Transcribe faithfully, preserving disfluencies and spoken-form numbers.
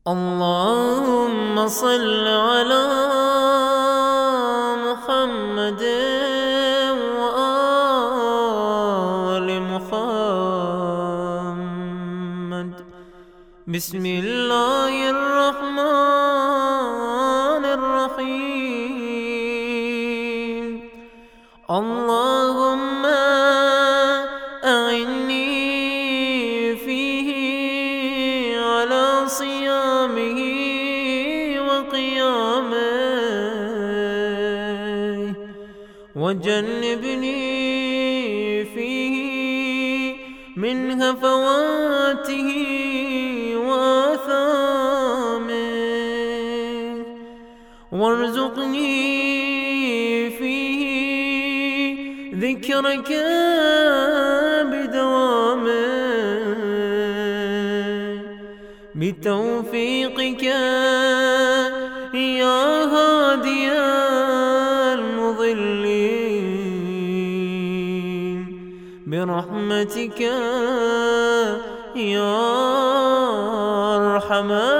اللهم صل على محمد وآل محمد. بسم الله الرحمن الرحيم. اللهم أعني فيه على صيامه وقيامه، وجنبني فيه من هفواته وآثامه، وارزقني فيه ذكرك بدوامه، بتوفيقك يا هادي المضلين، برحمتك يا أرحم